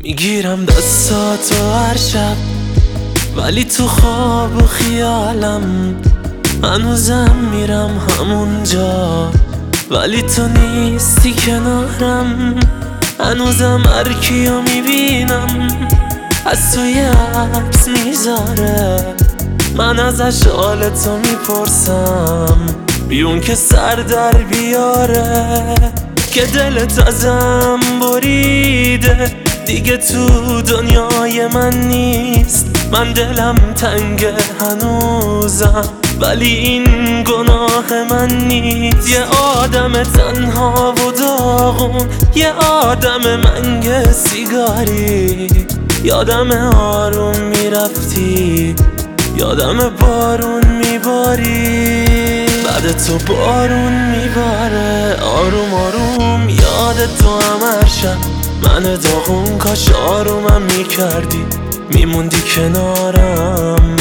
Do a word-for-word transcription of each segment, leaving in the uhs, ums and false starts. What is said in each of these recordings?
میگیرم دستاتو هر شب، ولی تو خواب و خیالم هنوزم میرم همونجا، ولی تو نیستی کنارم. هنوزم هر کیو میبینم از توی عکس میذاره، من ازش حالتو میپرسم بیون که سر در بیاره، که دلت ازم بریده دیگه تو دنیای من نیست. من دلم تنگه هنوزم، ولی این گناه من نیست. یه آدم تنها و داغون، یه آدم منگ سیگاری، یادم آروم میرفتی، یادم بارون میباری، بعد تو بارون میباره آروم آروم. یاد تو هم هر شب من داغون، کاش آرومم میکردی میموندی کنارم.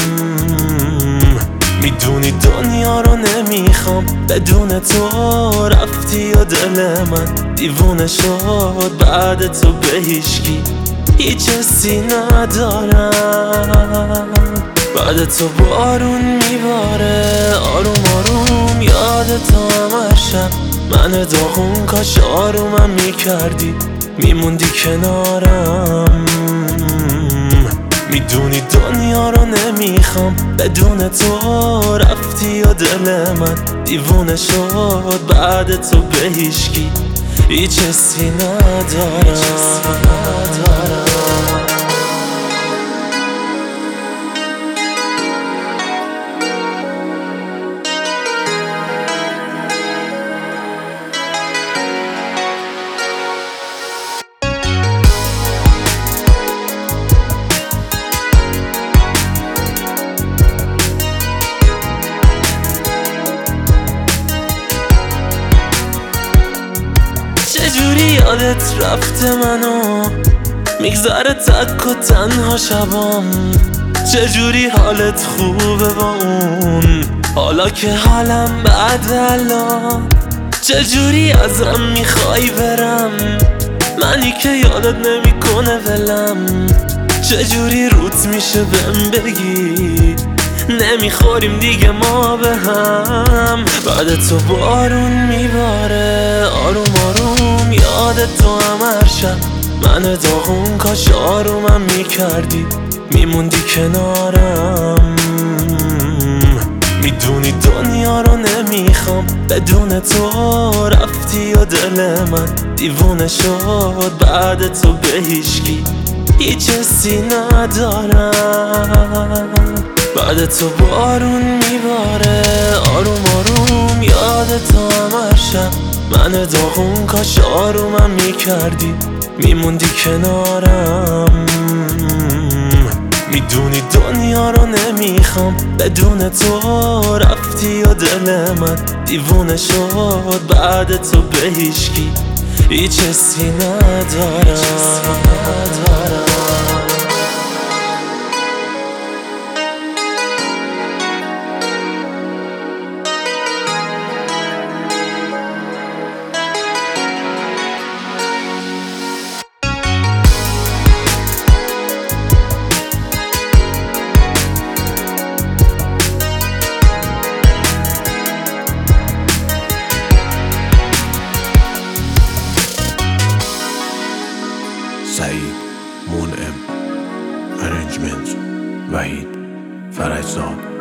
میدونی دنیا رو نمیخوام بدون تو، رفتی و دل من دیوونه شد. بعد تو به هیچکی هیچ حسی ندارم، بعد تو بارون میباره آروم آروم. یاد تو هم هر شب من داغون، کاش آرومم میکردی میموندی کنارم. میدونی دنیا رو نمیخوام بدون تو، رفتی و دل من دیوونه شد. بعد تو به هیچکی هیچ حسی ندارم. چجوری یادت رفته منو، میگذره تک و تنها شبام. چجوری حالت خوبه با اون، حالا که حالم بعد الان. چجوری ازم میخوای برم، منی که یادت نمیکنه ولم. چجوری روت میشه بهم بگی نمیخوریم دیگه ما به هم، بعد تو بارون میباره آروم آروم. یاد تو هم هر شب من داغون، کاش آرومم میکردی میموندی کنارم. میدونی دنیا رو نمیخوام بدون تو، رفتی و دل من دیوونه شد. بعد تو به هیچکی هیچ حسی ندارم، بعد تو بارون میباره آروم آروم. یاد تو هم هر شب من داغون، کاش آرومم میکردی میموندی کنارم. میدونی دنیا رو نمیخوام بدون تو، رفتی و دل من دیوونه شد. بعد تو به هیچکی هیچ حسی ندارم. سعید منعم، ارنجمنت وحید فرجزاد.